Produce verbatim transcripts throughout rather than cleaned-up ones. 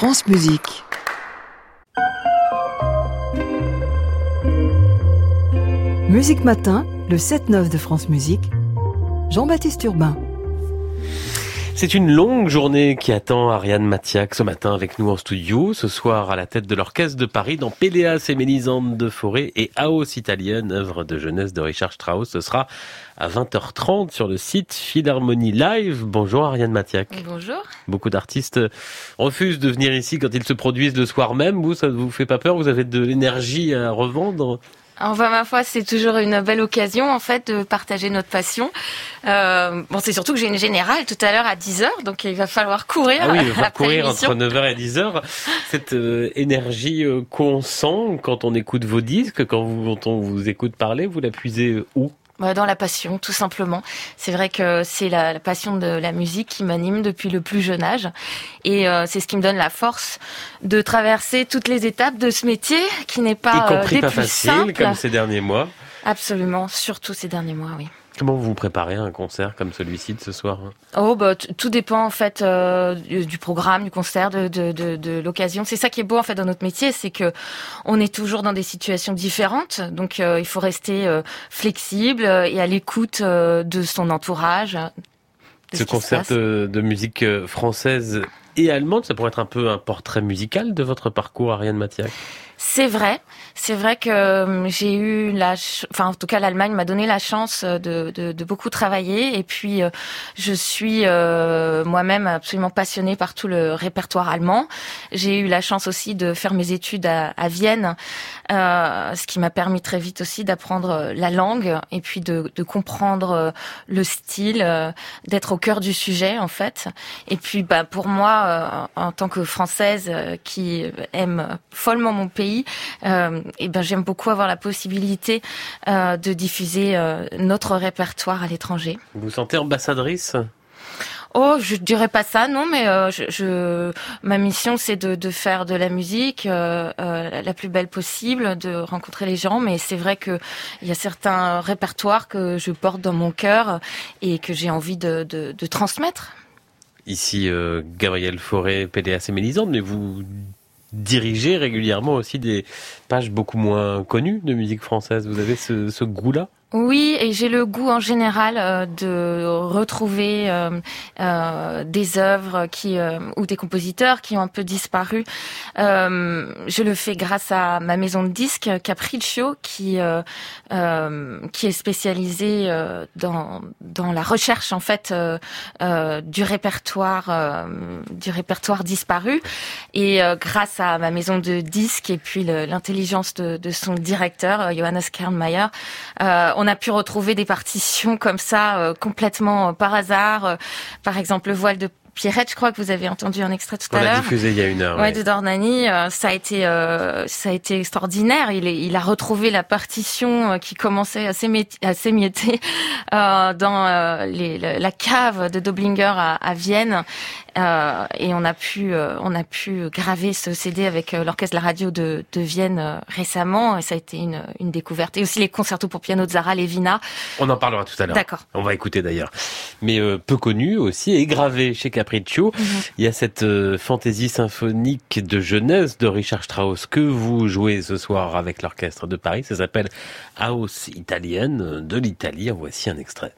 France Musique. Musique Matin, le sept neuf de France Musique. Jean-Baptiste Urbain. C'est une longue journée qui attend Ariane Matheac ce matin avec nous en studio. Ce soir, à la tête de l'Orchestre de Paris, dans Péléas et Mélisande de Fauré et Aos Italienne, œuvre de jeunesse de Richard Strauss. Ce sera à vingt heures trente sur le site Philharmonie Live. Bonjour Ariane Matheac. Bonjour. Beaucoup d'artistes refusent de venir ici quand ils se produisent le soir même. Vous, ça ne vous fait pas peur? Vous avez de l'énergie à revendre? Enfin, ma foi, c'est toujours une belle occasion, en fait, de partager notre passion. Euh, bon, c'est surtout que j'ai une générale tout à l'heure à dix heures, donc il va falloir courir. Ah oui, il va falloir courir l'émission. entre neuf heures et dix heures. Cette euh, énergie euh, qu'on sent quand on écoute vos disques, quand, vous, quand on vous écoute parler, vous la puisez où ? Dans la passion, tout simplement. C'est vrai que c'est la, la passion de la musique qui m'anime depuis le plus jeune âge. Et euh, c'est ce qui me donne la force de traverser toutes les étapes de ce métier, qui n'est pas, y compris euh, des pas plus facile, simples. comme ces derniers mois. Absolument, surtout ces derniers mois, oui. Comment vous vous préparez à un concert comme celui-ci de ce soir ? Oh bah t- tout dépend en fait euh, du, du programme, du concert, de, de, de, de l'occasion. C'est ça qui est beau en fait dans notre métier, c'est que on est toujours dans des situations différentes. Donc euh, il faut rester euh, flexible et à l'écoute euh, de son entourage. De ce ce qui concert se passe. de, de musique française et allemande, ça pourrait être un peu un portrait musical de votre parcours, Ariane Matheac. C'est vrai, c'est vrai que euh, j'ai eu la, ch- enfin en tout cas l'Allemagne m'a donné la chance de, de, de beaucoup travailler et puis euh, je suis euh, moi-même absolument passionnée par tout le répertoire allemand. J'ai eu la chance aussi de faire mes études à, à Vienne, euh, ce qui m'a permis très vite aussi d'apprendre la langue et puis de, de comprendre le style, euh, d'être au cœur du sujet en fait. Et puis bah pour moi, euh, en tant que Française euh, qui aime follement mon pays, Euh, et ben j'aime beaucoup avoir la possibilité euh, de diffuser euh, notre répertoire à l'étranger. Vous vous sentez ambassadrice ? Oh, je dirais pas ça, non, mais euh, je, je, ma mission c'est de, de faire de la musique euh, euh, la plus belle possible, de rencontrer les gens. Mais c'est vrai que il y a certains répertoires que je porte dans mon cœur et que j'ai envie de, de, de transmettre. Ici, euh, Gabriel Fauré, Péléas et Mélisande, mais vous dirigez régulièrement aussi des pages beaucoup moins connues de musique française. Vous avez ce, ce goût-là ? Oui, et j'ai le goût en général euh, de retrouver euh, euh, des œuvres qui euh, ou des compositeurs qui ont un peu disparu. Euh, je le fais grâce à ma maison de disques Capriccio, qui euh, euh, qui est spécialisée euh, dans dans la recherche en fait euh, euh, du répertoire euh, du répertoire disparu. Et euh, grâce à ma maison de disques et puis le, l'intelligence de, de son directeur euh, Johannes Kernmayer, euh, on a pu retrouver des partitions comme ça, euh, complètement euh, par hasard. Euh, par exemple, le voile de Pierrette, je crois que vous avez entendu un extrait tout On à l'a l'heure. diffusé il y a une heure. Ouais, oui. de Dornani, euh, ça a été, euh, ça a été extraordinaire. Il, est, il a retrouvé la partition euh, qui commençait à s'émietter, à s'émietter euh, dans euh, les, la, la cave de Doblinger à, à Vienne. Euh, et on a pu, euh, on a pu graver ce C D avec euh, l'orchestre de la radio de, de Vienne euh, récemment, et ça a été une, une découverte. Et aussi les concertos pour piano de Zara Levina. On en parlera tout à l'heure. D'accord. On va écouter d'ailleurs. Mais euh, peu connu aussi et gravé chez Capriccio. Mm-hmm. Il y a cette euh, fantaisie symphonique de jeunesse de Richard Strauss que vous jouez ce soir avec l'orchestre de Paris. Ça s'appelle Aos Italienne de l'Italie. En voici un extrait.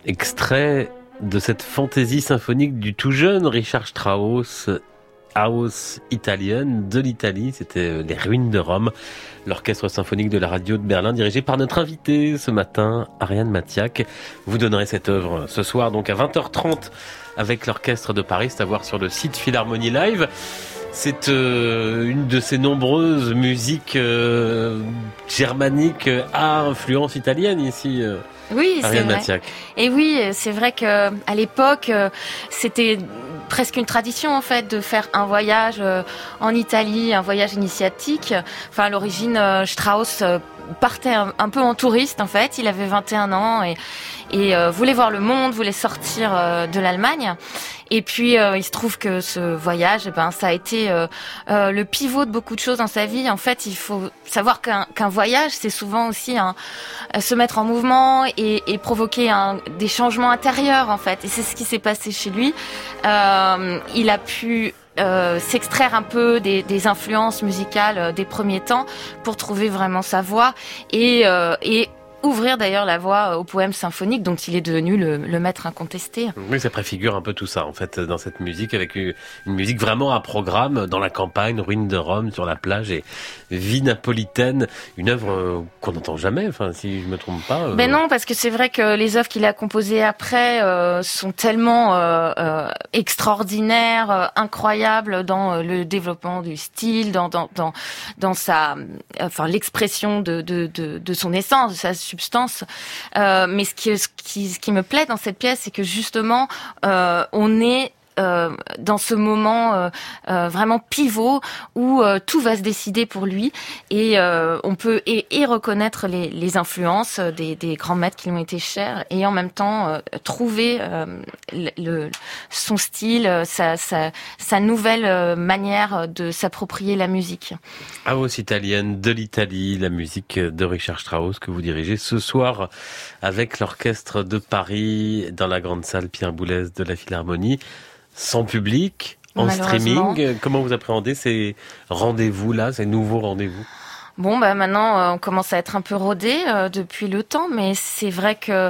extrait de cette fantaisie symphonique du tout jeune Richard Strauss, Aus Italien, de l'Italie. C'était Les Ruines de Rome, l'orchestre symphonique de la radio de Berlin, dirigé par notre invité ce matin, Ariane Mathiac. Vous donnerez cette œuvre ce soir, donc à vingt heures trente, avec l'orchestre de Paris, c'est à voir sur le site Philharmonie Live. C'est euh, une de ces nombreuses musiques euh, germaniques à influence italienne ici. Euh. Oui, c'est vrai. Mathiac. Et oui, c'est vrai que à l'époque, c'était presque une tradition en fait de faire un voyage en Italie, un voyage initiatique. Enfin, à l'origine, Strauss partait un, un peu en touriste en fait. Il avait vingt et un ans et, et euh, voulait voir le monde, voulait sortir euh, de l'Allemagne. Et puis euh, il se trouve que ce voyage, eh ben ça a été euh, euh, le pivot de beaucoup de choses dans sa vie. En fait, il faut savoir qu'un, qu'un voyage, c'est souvent aussi un, se mettre en mouvement et, et provoquer un, des changements intérieurs en fait. Et c'est ce qui s'est passé chez lui. Euh, il a pu Euh, s'extraire un peu des, des influences musicales euh, des premiers temps pour trouver vraiment sa voix et, euh, et ouvrir d'ailleurs la voie au poème symphonique dont il est devenu le, le maître incontesté. Oui, ça préfigure un peu tout ça en fait dans cette musique, avec une, une musique vraiment à programme, dans la campagne, ruines de Rome, sur la plage et vie napolitaine, une œuvre euh, qu'on n'entend jamais, enfin si je me trompe pas. Euh... Ben non, parce que c'est vrai que les œuvres qu'il a composées après euh, sont tellement euh, euh, extraordinaires, euh, incroyables dans euh, le développement du style, dans dans dans, dans sa, enfin l'expression de de de, de son essence, de sa substance. Euh, mais ce qui, ce qui, ce qui me plaît dans cette pièce, c'est que justement, euh, on est Euh, dans ce moment euh, euh, vraiment pivot où euh, tout va se décider pour lui et euh, on peut et, et reconnaître les, les influences des, des grands maîtres qui lui ont été chers et en même temps euh, trouver euh, le, le, son style, sa, sa, sa nouvelle manière de s'approprier la musique. Aus Italienne, de l'Italie, la musique de Richard Strauss que vous dirigez ce soir avec l'orchestre de Paris dans la grande salle Pierre Boulez de la Philharmonie. Sans public, en streaming, comment vous appréhendez ces rendez-vous-là, ces nouveaux rendez-vous ? Bon, bah maintenant, euh, on commence à être un peu rodé euh, depuis le temps, mais c'est vrai que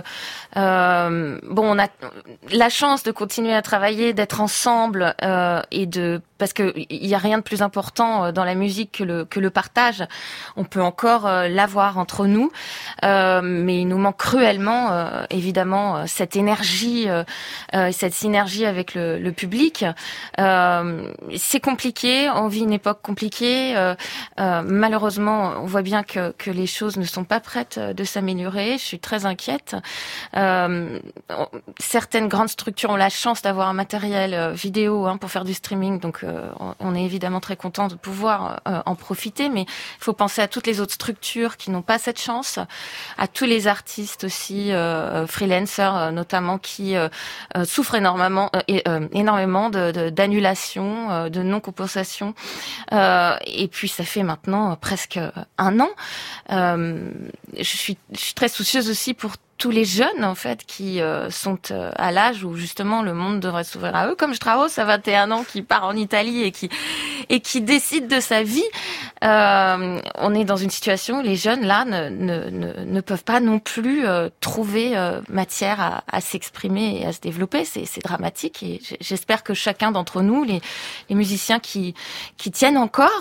euh, bon, on a la chance de continuer à travailler, d'être ensemble euh, et de parce que il y a rien de plus important dans la musique que le que le partage. On peut encore euh, l'avoir entre nous, euh, mais il nous manque cruellement, euh, évidemment, cette énergie, euh, euh, cette synergie avec le, le public. Euh, c'est compliqué, on vit une époque compliquée, euh, euh, malheureusement. On voit bien que, que les choses ne sont pas prêtes de s'améliorer. Je suis très inquiète. Euh, certaines grandes structures ont la chance d'avoir un matériel vidéo hein, pour faire du streaming, donc euh, on est évidemment très content de pouvoir euh, en profiter. Mais il faut penser à toutes les autres structures qui n'ont pas cette chance, à tous les artistes aussi, euh, freelancers notamment, qui euh, souffrent énormément, euh, et, euh, énormément de, de, d'annulation, euh, de non-compensation. Euh, et puis ça fait maintenant presque un an. Euh, je suis, je suis très soucieuse aussi pour tous les jeunes en fait qui euh, sont euh, à l'âge où justement le monde devrait s'ouvrir à eux, comme Strauss à vingt et un ans qui part en Italie et qui et qui décide de sa vie. Euh, on est dans une situation où les jeunes là ne ne ne, ne peuvent pas non plus euh, trouver euh, matière à, à s'exprimer et à se développer. C'est c'est dramatique et j'espère que chacun d'entre nous, les les musiciens qui qui tiennent encore,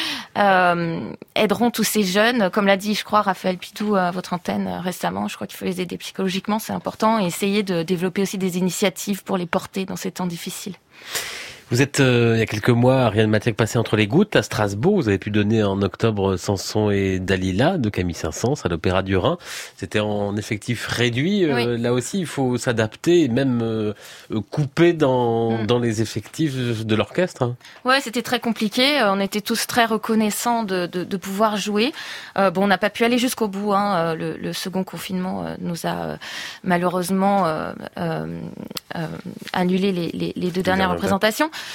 euh, aideront tous ces jeunes. Comme l'a dit, je crois, Raphaël Pidoux à votre antenne récemment. Je crois qu'il faut les aider psychologiquement, c'est important, et essayer de développer aussi des initiatives pour les porter dans ces temps difficiles. Vous êtes, euh, il y a quelques mois, Ariane Mathiac, passé entre les gouttes à Strasbourg. Vous avez pu donner en octobre Samson et Dalila de Camille Saint-Saëns à l'Opéra du Rhin. C'était en effectif réduit. Euh, oui. Là aussi, il faut s'adapter et même euh, couper dans, mm. dans les effectifs de l'orchestre. Hein. Ouais, c'était très compliqué. On était tous très reconnaissants de, de, de pouvoir jouer. Euh, bon, on n'a pas pu aller jusqu'au bout. Hein. Le, le second confinement euh, nous a euh, malheureusement euh, euh, euh, annulé les, les, les deux dernières représentations.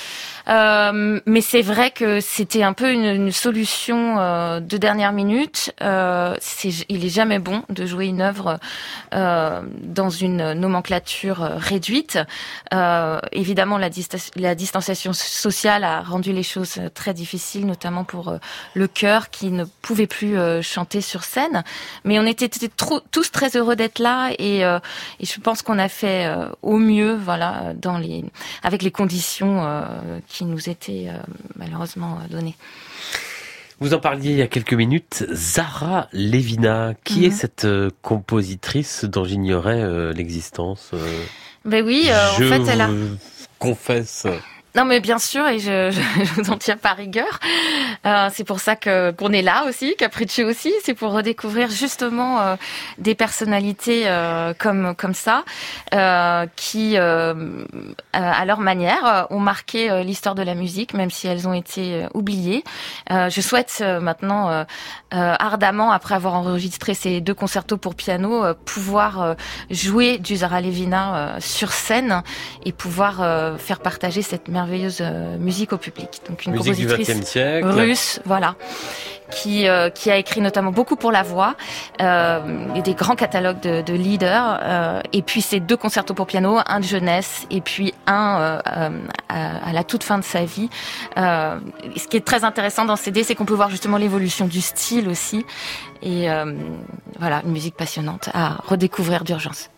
Euh, mais c'est vrai que c'était un peu une, une solution euh, de dernière minute. Euh, c'est, il est jamais bon de jouer une œuvre euh, dans une nomenclature réduite. Euh, évidemment, la, dista- la distanciation sociale a rendu les choses très difficiles, notamment pour euh, le chœur qui ne pouvait plus euh, chanter sur scène. Mais on était t- trop, tous très heureux d'être là et, euh, et je pense qu'on a fait euh, au mieux, voilà, dans les, avec les conditions euh, qui nous étaient euh, malheureusement données. Vous en parliez il y a quelques minutes, Zara Levina. Qui mm-hmm. est cette euh, compositrice dont j'ignorais euh, l'existence euh, Ben oui, euh, je en fait, elle a... confesse... Non mais bien sûr, et je, je, je vous en tiens pas rigueur. Euh, c'est pour ça que qu'on est là aussi, Capriccio aussi, c'est pour redécouvrir justement euh, des personnalités euh, comme comme ça, euh, qui euh, à leur manière ont marqué euh, l'histoire de la musique, même si elles ont été euh, oubliées. Euh, je souhaite euh, maintenant euh, euh, ardemment, après avoir enregistré ces deux concertos pour piano, euh, pouvoir euh, jouer du Zara Levina euh, sur scène et pouvoir euh, faire partager cette merveilleuse Euh, musique au public. Donc une musique compositrice du vingtième siècle. russe, voilà, qui euh, qui a écrit notamment beaucoup pour la voix euh, et des grands catalogues de, de leaders. Euh, et puis ces deux concertos pour piano, un de jeunesse et puis un euh, euh, à, à la toute fin de sa vie. Euh, ce qui est très intéressant dans ce C D, c'est qu'on peut voir justement l'évolution du style aussi. Et euh, voilà, une musique passionnante à redécouvrir d'urgence.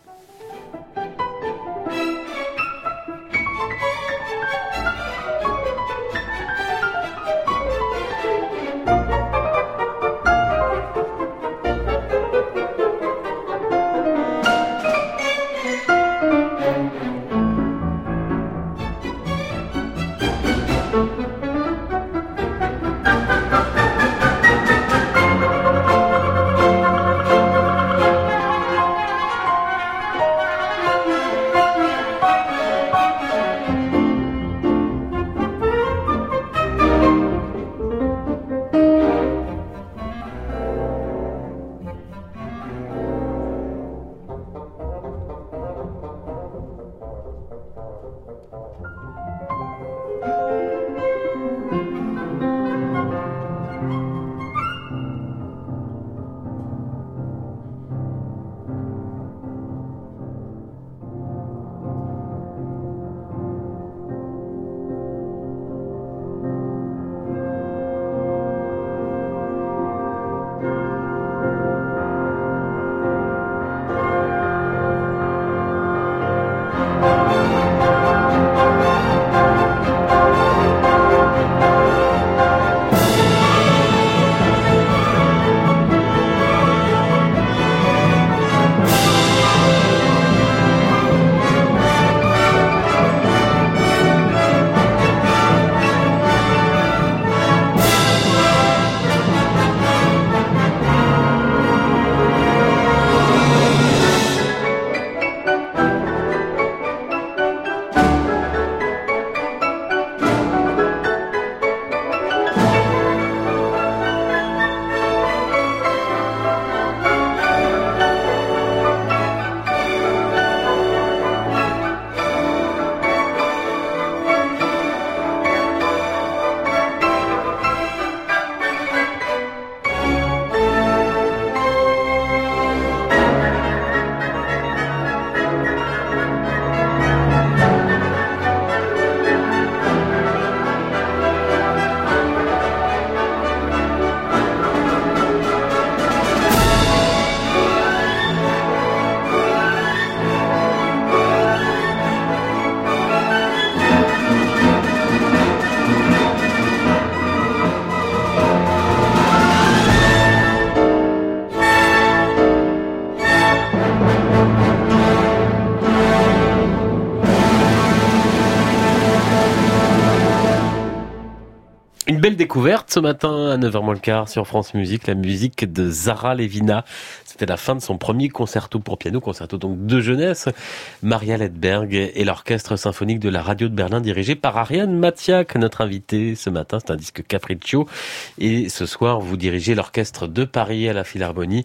Une belle découverte ce matin à neuf heures moins le quart sur France Musique, la musique de Zara Levina. C'était la fin de son premier concerto pour piano, concerto donc de jeunesse. Maria Ledberg et l'orchestre symphonique de la radio de Berlin dirigé par Ariane Matiak, notre invité ce matin. C'est un disque Capriccio. Et ce soir, vous dirigez l'orchestre de Paris à la Philharmonie.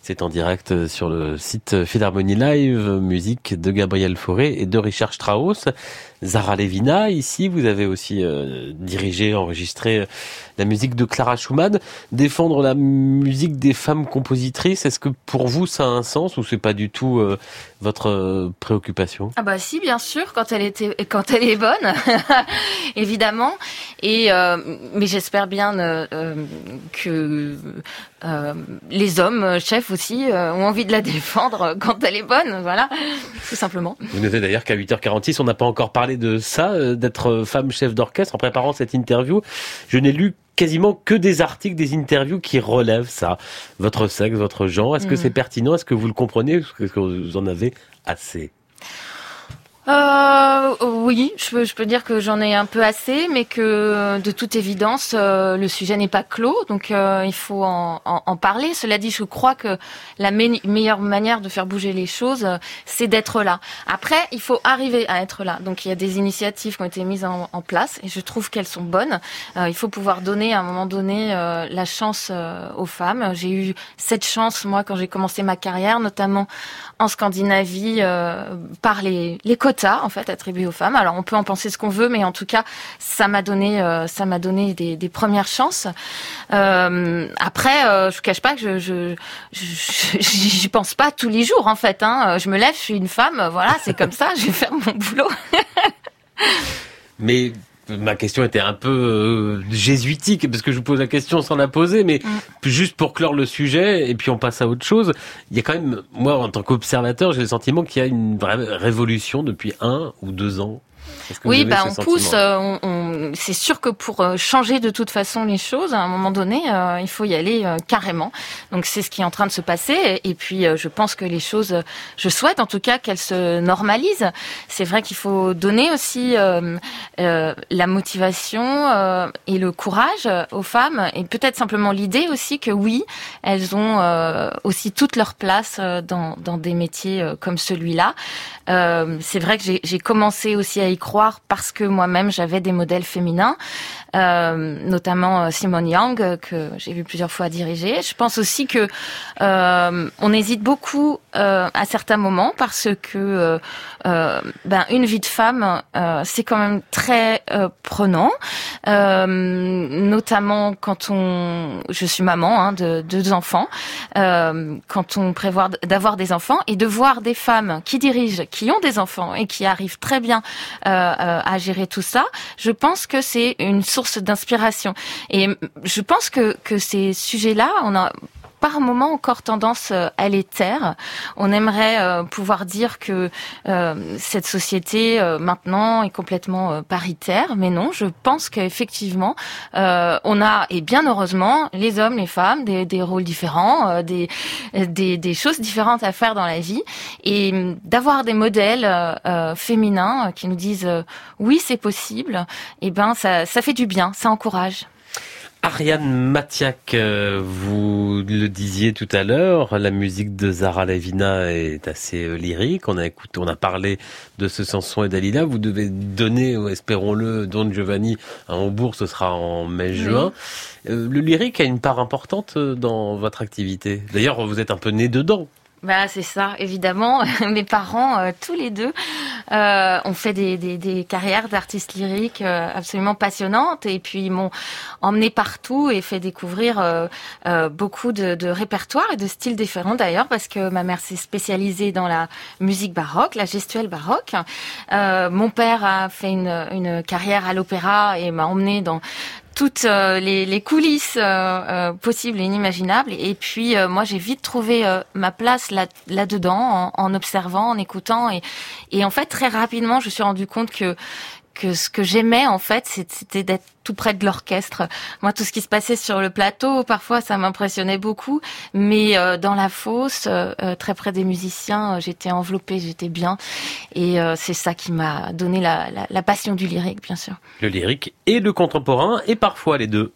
C'est en direct sur le site Philharmonie Live, musique de Gabriel Fauré et de Richard Strauss. Zara Levina, ici, vous avez aussi euh, dirigé, enregistré la musique de Clara Schumann. Défendre la musique des femmes compositrices, est-ce que pour vous ça a un sens ou c'est pas du tout euh, votre euh, préoccupation? Ah bah si, bien sûr, quand elle était, quand elle est bonne, évidemment. Et euh, mais j'espère bien euh, que euh, les hommes chefs aussi euh, ont envie de la défendre quand elle est bonne, voilà, tout simplement. Vous notez d'ailleurs qu'à huit heures quarante-six, on n'a pas encore parlé de ça, euh, d'être femme chef d'orchestre. En préparant cette interview, je n'ai lu quasiment que des articles, des interviews qui relèvent ça. Votre sexe, votre genre, est-ce que mmh. c'est pertinent? Est-ce que vous le comprenez? Est-ce que vous en avez assez? Euh, oui, je peux, je peux dire que j'en ai un peu assez, mais que de toute évidence, euh, le sujet n'est pas clos, donc euh, il faut en, en, en parler. Cela dit, je crois que la me- meilleure manière de faire bouger les choses, euh, c'est d'être là. Après, il faut arriver à être là. Donc il y a des initiatives qui ont été mises en, en place, et je trouve qu'elles sont bonnes. Euh, il faut pouvoir donner à un moment donné euh, la chance euh, aux femmes. J'ai eu cette chance, moi, quand j'ai commencé ma carrière, notamment en Scandinavie, euh, par les, les quotas, en fait, attribués aux femmes. Alors, on peut en penser ce qu'on veut, mais en tout cas, ça m'a donné, euh, ça m'a donné des, des premières chances. Euh, après, euh, je vous cache pas que je, je, je, j'y pense pas tous les jours, en fait, hein. Je me lève, je suis une femme, voilà, c'est comme ça, je vais faire mon boulot. Mais ma question était un peu euh, jésuitique, parce que je vous pose la question sans la poser, mais mm. juste pour clore le sujet, et puis on passe à autre chose. Il y a quand même, moi en tant qu'observateur, j'ai le sentiment qu'il y a une vraie révolution depuis un ou deux ans. Oui, bah on pousse. Euh, on, on, c'est sûr que pour euh, changer de toute façon les choses, à un moment donné, euh, il faut y aller euh, carrément. Donc c'est ce qui est en train de se passer. Et, et puis euh, je pense que les choses, je souhaite en tout cas qu'elles se normalisent. C'est vrai qu'il faut donner aussi euh, euh, la motivation euh, et le courage aux femmes, et peut-être simplement l'idée aussi que oui, elles ont euh, aussi toute leur place dans, dans des métiers euh, comme celui-là. Euh, c'est vrai que j'ai, j'ai commencé aussi à y croire parce que moi-même j'avais des modèles féminins, euh, notamment Simone Young que j'ai vu plusieurs fois diriger. Je pense aussi que euh, on hésite beaucoup euh, à certains moments parce que euh, euh, ben une vie de femme euh, c'est quand même très euh, prenant, euh, notamment quand on, je suis maman hein, de, de deux enfants, euh, quand on prévoit d'avoir des enfants et de voir des femmes qui dirigent, qui ont des enfants et qui arrivent très bien euh, euh, à gérer tout ça, je pense que c'est une source d'inspiration. Et je pense que, que ces sujets-là, on a par moment encore tendance à les taire. On aimerait euh, pouvoir dire que euh, cette société euh, maintenant est complètement euh, paritaire, mais non, je pense qu'effectivement euh, on a, et bien heureusement, les hommes, les femmes, des, des rôles différents, euh, des, des, des choses différentes à faire dans la vie, et d'avoir des modèles euh, féminins qui nous disent euh, oui c'est possible, et ben ça, ça fait du bien, ça encourage. Ariane Matiak, vous le disiez tout à l'heure, la musique de Zara Levina est assez lyrique. On a écouté, on a parlé de ce Samson et Dalila. Vous devez donner, espérons-le, Don Giovanni à Hambourg, ce sera en mai-juin. Oui. Le lyrique a une part importante dans votre activité. D'ailleurs, vous êtes un peu né dedans. Bah c'est ça, évidemment. Mes parents, euh, tous les deux, euh, ont fait des, des, des carrières d'artistes lyriques euh, absolument passionnantes, et puis ils m'ont emmené partout et fait découvrir euh, euh, beaucoup de, de répertoires et de styles différents d'ailleurs, parce que ma mère s'est spécialisée dans la musique baroque, la gestuelle baroque. Euh, mon père a fait une, une carrière à l'opéra et m'a emmené dans toutes euh, les, les coulisses euh, euh, possibles et inimaginables. Et puis euh, moi j'ai vite trouvé euh, ma place là là-dedans, en, en observant, en écoutant, et et en fait très rapidement je me suis rendu compte que que ce que j'aimais en fait c'était d'être tout près de l'orchestre. Moi tout ce qui se passait sur le plateau parfois ça m'impressionnait beaucoup, mais euh, dans la fosse euh, très près des musiciens, euh, j'étais enveloppée, j'étais bien, et euh, c'est ça qui m'a donné la, la, la passion du lyrique, bien sûr. Le lyrique et le contemporain, et parfois les deux.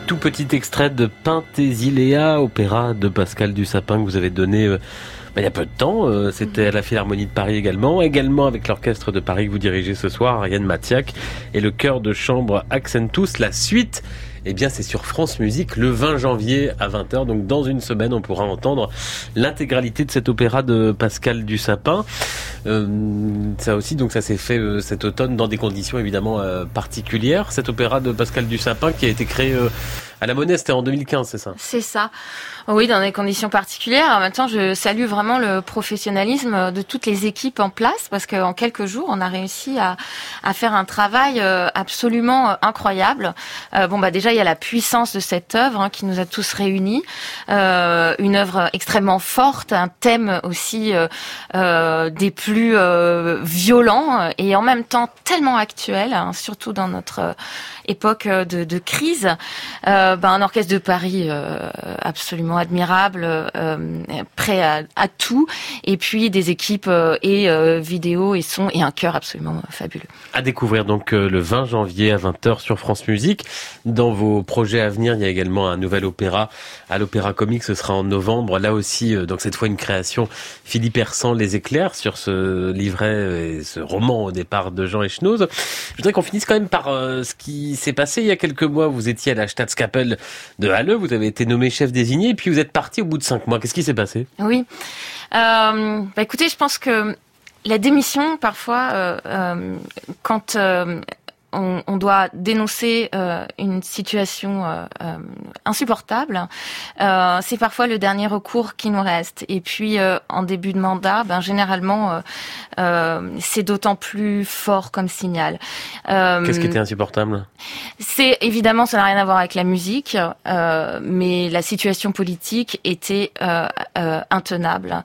tout petit extrait de Penthesilea, opéra de Pascal Dussapin que vous avez donné euh, bah, il y a peu de temps. Euh, c'était à la Philharmonie de Paris également. Également avec l'Orchestre de Paris que vous dirigez ce soir, Ariane Mathiac, et le chœur de chambre Accentus. La suite, eh bien, c'est sur France Musique le vingt janvier à vingt heures. Donc, dans une semaine, on pourra entendre l'intégralité de cet opéra de Pascal Dussapin. Euh, ça aussi, donc, ça s'est fait euh, cet automne dans des conditions évidemment euh, particulières. Cet opéra de Pascal Dussapin qui a été créé euh, à la Monnaie, c'était en deux mille quinze, c'est ça? C'est ça. Oui, dans des conditions particulières. En même temps, je salue vraiment le professionnalisme de toutes les équipes en place parce qu'en quelques jours, on a réussi à, à faire un travail absolument incroyable. Euh, bon, bah déjà, il y a la puissance de cette œuvre hein, qui nous a tous réunis. Euh, une œuvre extrêmement forte, un thème aussi euh, euh, des plus euh, violents et en même temps tellement actuel, hein, surtout dans notre époque de, de crise. Euh, bah, un orchestre de Paris euh, absolument admirable, euh, prêt à, à tout, et puis des équipes euh, et euh, vidéo et son et un chœur absolument fabuleux. À découvrir donc euh, le vingt janvier à vingt heures sur France Musique. Dans vos projets à venir, il y a également un nouvel opéra à l'Opéra Comique, ce sera en novembre. Là aussi, euh, donc cette fois une création Philippe Hersan, Les Éclairs, sur ce livret et ce roman au départ de Jean Echenoz. Je voudrais qu'on finisse quand même par euh, ce qui s'est passé il y a quelques mois. Vous étiez à la Staatskapelle de Halle, vous avez été nommé chef désigné, et puis vous êtes parti au bout de cinq mois. Qu'est-ce qui s'est passé? Oui, euh, bah écoutez, je pense que la démission, parfois, euh, euh, quand euh, on, on doit dénoncer euh, une situation euh, euh, insupportable, euh, c'est parfois le dernier recours qui nous reste. Et puis, euh, en début de mandat, ben généralement, euh, euh, c'est d'autant plus fort comme signal. Euh, Qu'est-ce qui était insupportable? C'est évidemment, ça n'a rien à voir avec la musique, euh, mais la situation politique était euh, euh, intenable.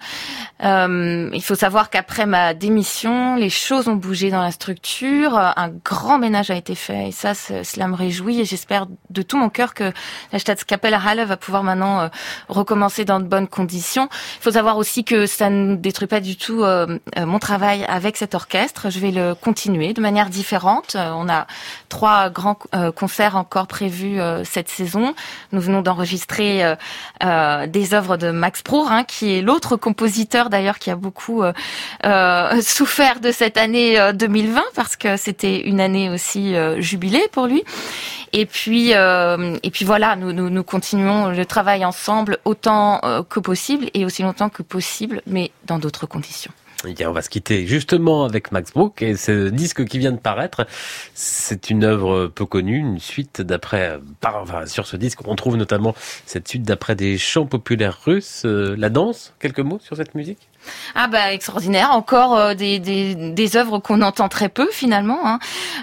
Euh, il faut savoir qu'après ma démission, les choses ont bougé dans la structure, un grand ménage a été fait, et ça, cela me réjouit, et j'espère de tout mon cœur que la Staatskapelle à Halle va pouvoir maintenant euh, recommencer dans de bonnes conditions. Il faut savoir aussi que ça ne détruit pas du tout euh, mon travail avec cet orchestre. Je vais le continuer de manière différente. Euh, on a trois grands euh, concerts encore prévus euh, cette saison. Nous venons d'enregistrer euh, euh, des œuvres de Max Bruch, hein, qui est l'autre compositeur d'ailleurs qui a beaucoup euh, euh, souffert de cette année euh, deux mille vingt parce que c'était une année aussi euh, jubilée pour lui. Et puis, euh, et puis voilà, nous, nous, nous continuons le travail ensemble autant euh, que possible et aussi longtemps que possible, mais dans d'autres conditions. Et on va se quitter justement avec Max Bruch et ce disque qui vient de paraître, c'est une œuvre peu connue, une suite d'après, enfin, sur ce disque on trouve notamment cette suite d'après des chants populaires russes, euh, la danse, quelques mots sur cette musique? Ah bah extraordinaire, encore euh, des, des, des œuvres qu'on entend très peu finalement. Hein.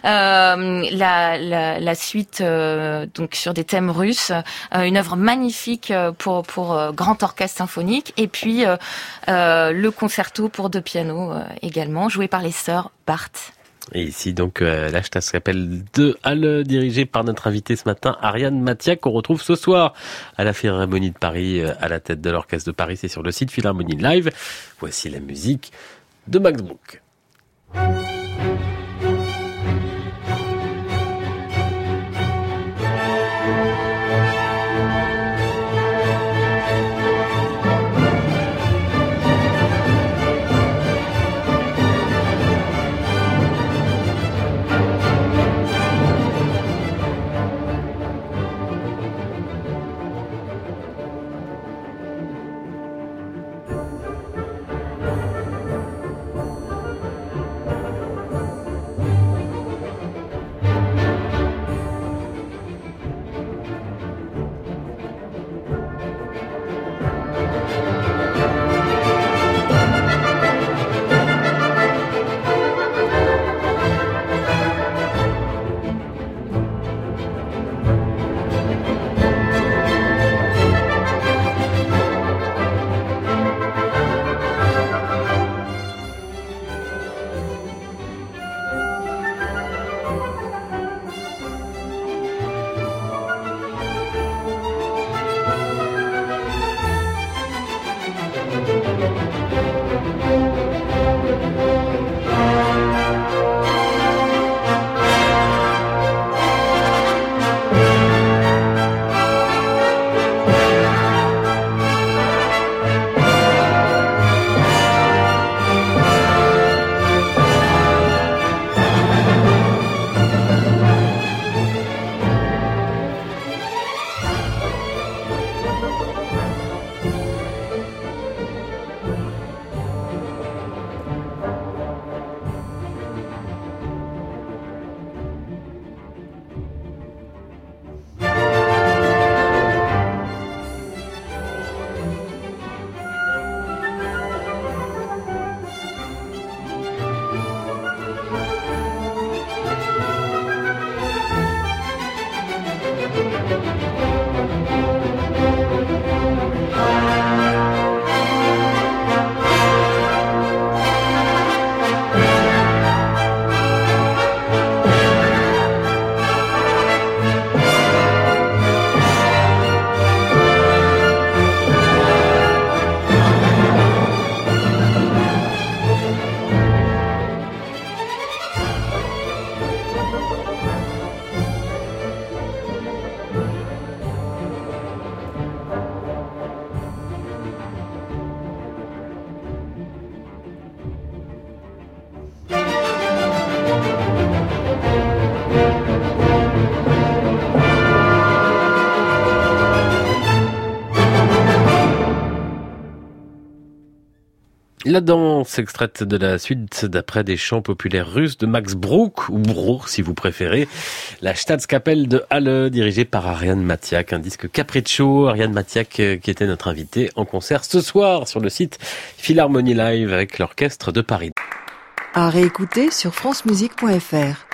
Euh, la, la, la suite euh, donc sur des thèmes russes, euh, une œuvre magnifique pour pour euh, grand orchestre symphonique, et puis euh, euh, le concerto pour deux pianos euh, également, joué par les sœurs Barth. Et ici donc euh, la Staatskapelle de Halle, dirigée par notre invité ce matin, Ariane Mathiac, qu'on retrouve ce soir à la Philharmonie de Paris, euh, à la tête de l'Orchestre de Paris. C'est sur le site Philharmonie Live. Voici la musique de Max Bruch. La danse, extraite de la suite d'après des chants populaires russes de Max Bruch, ou Bruch si vous préférez, la Staatskapelle de Halle, dirigée par Ariane Matiak, un disque Capriccio. Ariane Matiak qui était notre invitée en concert ce soir sur le site Philharmonie Live avec l'Orchestre de Paris. À réécouter sur francemusique point f r.